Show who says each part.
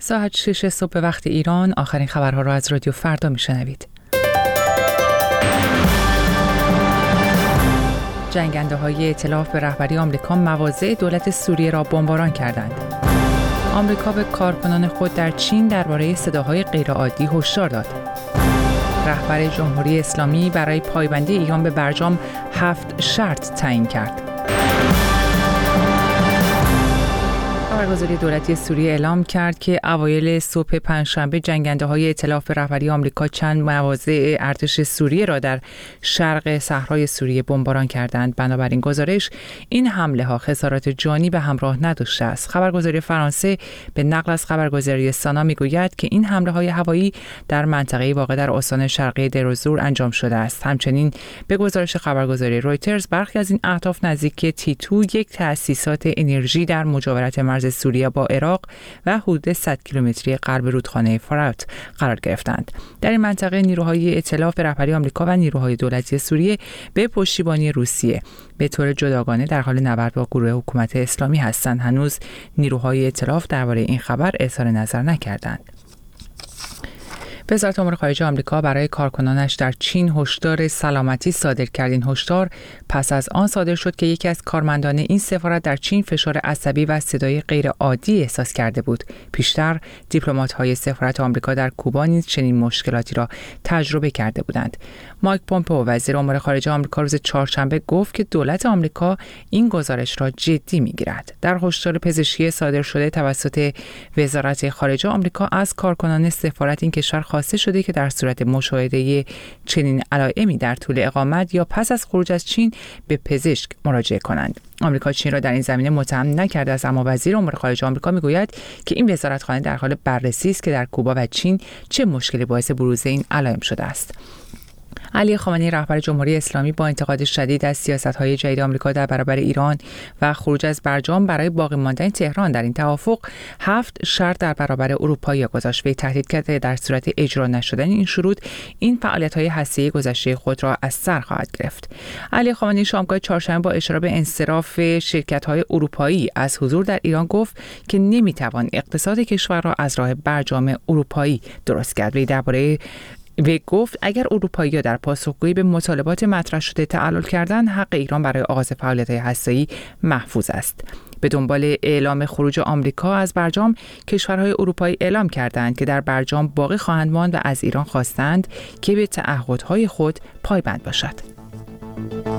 Speaker 1: ساعت 6 صبح وقت ایران. آخرین خبرها را از رادیو فردا میشنوید. جنگنده‌های ائتلاف به رهبری آمریکا مواضع دولت سوریه را بمباران کردند. آمریکا به کارکنان خود در چین درباره صداهای غیرعادی هشدار داد. رهبر جمهوری اسلامی برای پایبندی ایران به برجام 7 شرط تعیین کرد. خبرگزاری دولتی سوریه اعلام کرد که اوایل صبح پنجشنبه جنگنده‌های ائتلاف به رهبری آمریکا چند مواضع ارتش سوریه را در شرق صحرای سوریه بمباران کردند. بنابراین گزارش این حمله‌ها خسارات جانی به همراه نداشته است. خبرگزاری فرانسه به نقل از خبرگزاری سانا میگوید که این حمله‌های هوایی در منطقه‌ای واقع در استان شرقی دیرزور انجام شده است. همچنین به گزارش خبرگزاری رویترز برخی از این اهداف نزدیکی تیتو، یک تأسیسات انرژی در مجاورت مرز سوریه با عراق و حدود 100 کیلومتری غرب رودخانه فرات قرار گرفتند. در این منطقه نیروهای ائتلاف به رهبری آمریکا و نیروهای دولتی سوریه به پشتیبانی روسیه به طور جداگانه در حال نبرد با گروه حکومت اسلامی هستند. هنوز نیروهای ائتلاف درباره این خبر اظهار نظر نکردند. وزارت امور خارجه آمریکا برای کارکنانش در چین هشدار سلامتی صادر کرد. این هشدار پس از آن صادر شد که یکی از کارمندان این سفارت در چین فشار عصبی و صدای غیر عادی احساس کرده بود. پیشتر دیپلمات‌های سفارت آمریکا در کوبا نیز چنین مشکلاتی را تجربه کرده بودند. مایک پومپئو وزیر امور خارجه آمریکا روز چهارشنبه گفت که دولت آمریکا این گزارش را جدی می‌گیرد. در هشدار پزشکی صادر شده توسط وزارت خارجه آمریکا از کارکنان سفارت این کشور خواسته شده که در صورت مشاهده چنین علائمی در طول اقامت یا پس از خروج از چین به پزشک مراجعه کنند. آمریکا چین را در این زمینه متهم نکرده است، اما وزیر امور خارجه آمریکا میگوید که این وزارتخانه در حال بررسی است که در کوبا و چین چه مشکلی باعث بروز این علائم شده است. علی خامنه‌ای رهبر جمهوری اسلامی با انتقاد شدید از سیاست‌های جدید آمریکا در برابر ایران و خروج از برجام برای باقی ماندن تهران در این توافق 7 شرط در برابر اروپایی گذاشت. وی تهدید کرد که در صورت اجرا نشدن این شروط این فعالیت‌های هسته‌ای گذشته خود را از سر خواهد گرفت. علی خامنه‌ای شامگاه چهارشنبه با اشاره به انصراف شرکت‌های اروپایی از حضور در ایران گفت که نمی‌توان اقتصاد کشور را از راه برجام اروپایی درست کرد. وی گفت اگر اروپایی‌ها در پاسخگویی به مطالبات مطرح شده تعلل کردند، حق ایران برای آغاز فعالیت‌های هسته‌ای محفوظ است. به دنبال اعلام خروج آمریکا از برجام، کشورهای اروپایی اعلام کردند که در برجام باقی خواهند ماند و از ایران خواستند که به تعهدهای خود پایبند باشد.